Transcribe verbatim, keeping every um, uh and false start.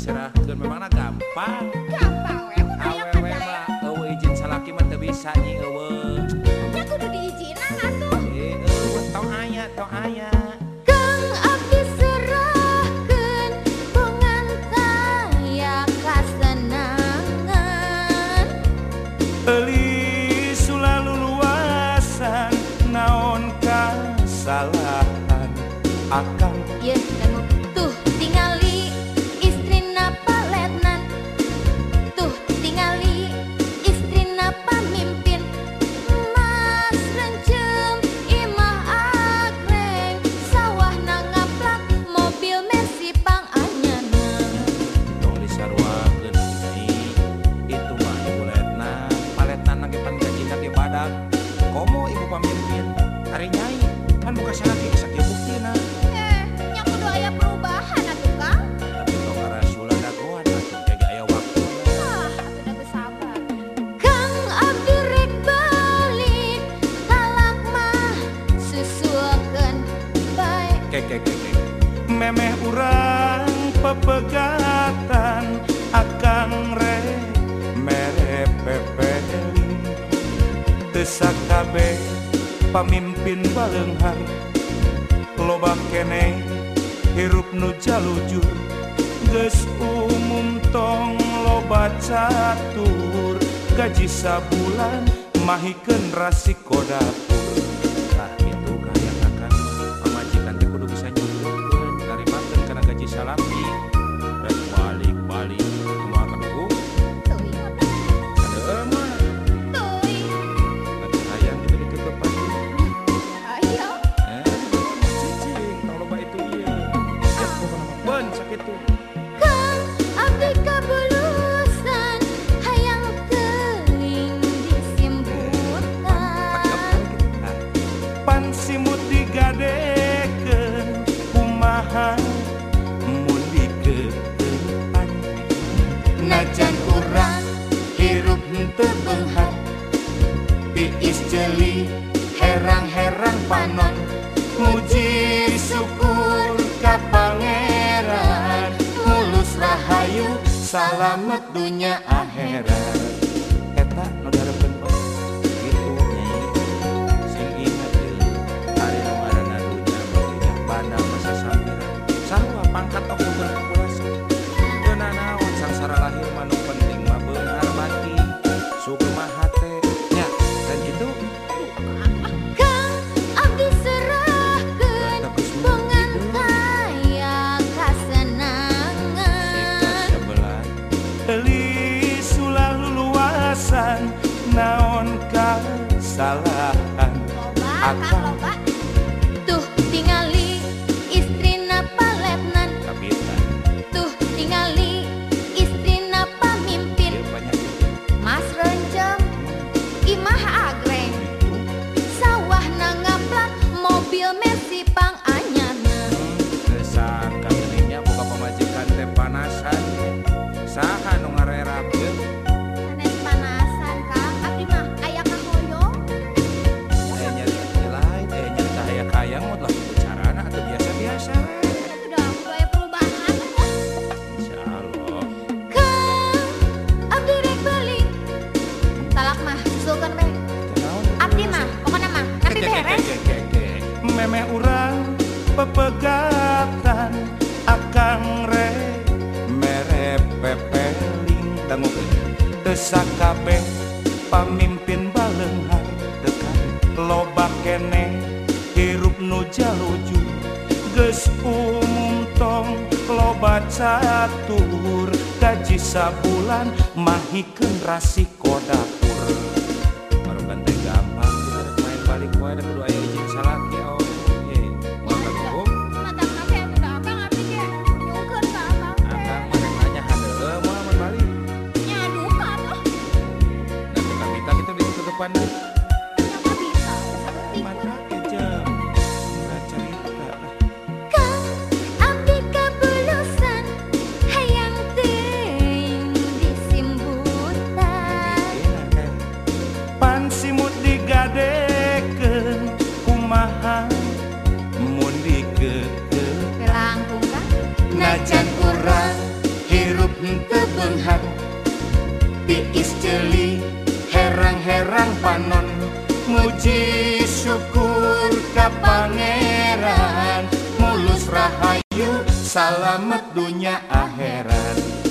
diserahkeun memangna gampang. Gampang we, aya Awewe mah eueuh izin salaki mah teu bisa nyi eueuh. nya kudu diizinan atuh. Eh eueuh tong aya tong aya. Kang abdi serahkeun bongan taya kasenangan. Euli sulalu luasan naon kasalahan akang Yeuh dangu tuh tingali istrina paletnan. Tuh tingali istrina pamimpin. Mas rencem imah agreng sawahna ngaplak mobil Mercy pang anyana. Tong disarwakeun nyai. Itu mah ibu letna, paletna ge pan gajina ge badak. Komo ibu pamimpin. Ari nyai kan buka salaki sakieu buktina. Eh, nya kudu aya perubahan atuh Kang. Tapi tong ngarasula dagoan atuh jaga aya waktuna. Ah, atuh da geus sabar. Kang abdi rek balik talak mah susulkeun bae. Kek kek kek kek. memeh urang pepegatan akang re mere pepeling teu sakabe pamimpin baleunghar loba keneh hirup nu jalujur geus umum tong loba catur gaji sabulan mahikeun rasiko dapur. Tah kitu kahayang akang pamajikan teh kudu bisa nyumpulkeun narimakeun kana gaji salaki. Dan balik-balik kumaha kadugu? Teuing atuh. Sadeeu mah. Teuing. Tapi hayang gitu diketepan. Ayo. Eh, cicing tong loba itu ieu. Cek pokona mah beun sakitu. Kang abdi kabulusan hayang teuing disimbutan. pan simut digadekeun kumaha mun dikeun Najan urang hirup teu beunghar tiis ceuli herang-herang panon muji syukur ka pangeran mulus rahayu salamet dunya akhirat Eta nu dihareupeun Pak. Gitu nyai. Sing inget deui ari nu ngaranna dunya mah tidak pandang masa sambiran. Sarua pangkat oge berpopulasi. Teu nanaon sangsara lahir mah nu penting mah beunghar bati. Suku mah hate. Nya, dan itu Kang abdi serahkeun bongan taya kasenangan. sebelah Euli sulalu luasan naon kasalahan Loba Akang. Kang loba. Tuh tingali istrina paletnan. kapitan. Tuh tingali istrina pamimpin. Ieu banyak itu. Mas rencem imah agreng sawahna ngaplak mobil Mercy pang anyana. Desak kageningnya boga pamajikan teh panasan. Saha nu ngarerapkeun? Sanes panasan Kang abdi mah aya kahoyong. Aya nyari lain, aya nyari tahaya kayang mah lah carana atau biasa-biasa we. Itu dah kudu aya perubahan atuh. Insyaallah. Kang abdi rek balik talak mah susulkeun we. Teu Abdi mah pokona mah tapi beres. memeh urang pepegatan akang re mere pepeling dangukeun teu sakabeh pamimpin baleunghar dekat loba keneh hirup nu jaluju geus umum tong loba catur gaji sabulan mahikeun rasiko dapur. Baru kan teh gampang kita rek main balik wae da kudu aya izin salaki oh. Ye, moal kadugu. Mantap nape atuh da Kang abdi ge nyungkeun ka Abang teh. Akang mah rek nanya hadeeu moal mun balik. Nya dukan lah. Nanti kapita kitu di tutupan deui. Nya mah bisa saeutik. Mantap ke jam. Ura carita lah. Kang abdi kabulusan hayang teuing disimbutan. Enak kan. pan simut digadekeun kumaha mun dikeun Pelangkung Kang. najan urang hirup manghat tiis celi herang-herang panon muji syukur ka pangeran mulus rahayu salamet dunya akhirat.